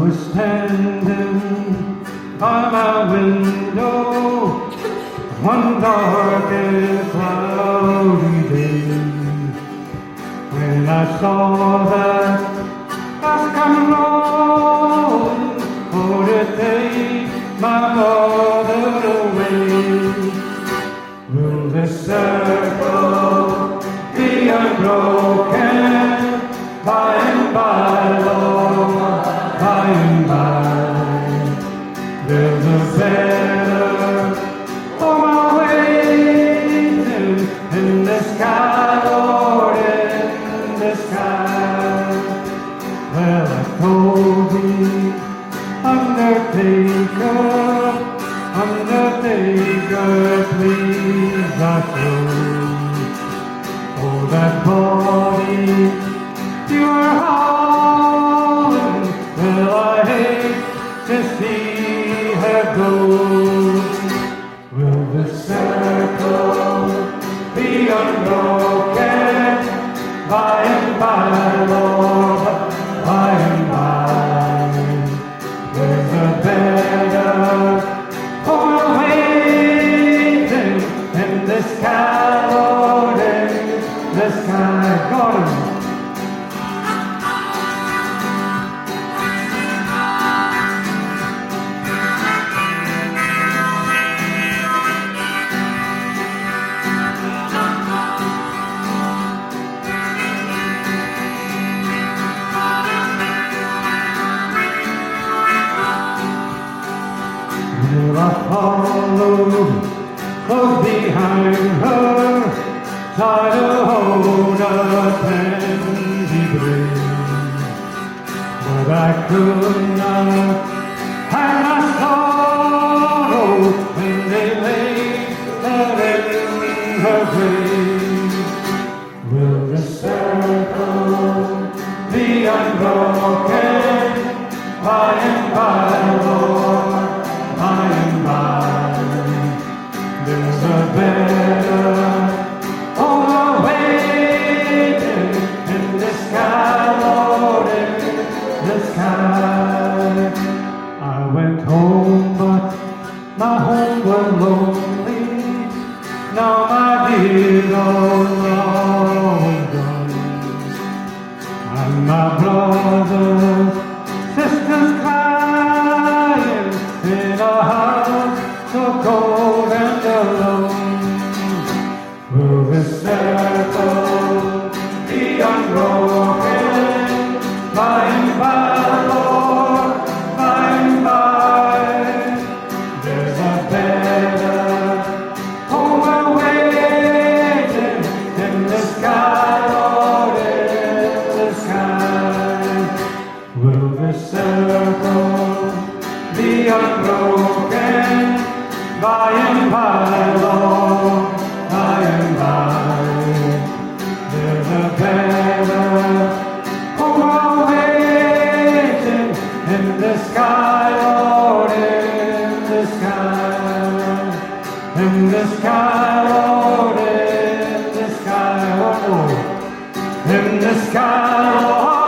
was standing by my window one dark and cloudy day, when I saw that bus come rolling for to take my mother away. Will this circle be unbroken by and by, Lord, by and by? There's a better home awaiting in the sky, Lord, in the sky. Well, I told thee, undertaker, please thy soul. Oh, that body you are hauling, well, I hate to see her go. Will the circle be unbroken by and by, Lord, by and by? There's a better home waiting in the sky, Lord, in the sky. God. Will I follow close behind her, try to hold a pansy breeze, but I could not hide my sorrow when they laid her in her grave. Will the circle be unbroken by and by, Lord, by and by? There's a better home waiting in the sky, Lord, in the sky. I went home, but my home was lonely. Now my dear old Lord is gone, and my brothers, sisters crying in a house so cold and alone. Will this circle be unbroken by and by, Lord, by and by? There's a better home awaiting in the sky, Lord, in the sky. Will this circle be unbroken by and by, Lord, by and by? There's a better home awaiting in the sky, Lord, in the sky, in the sky, Lord, in the sky, oh, in the sky, Lord.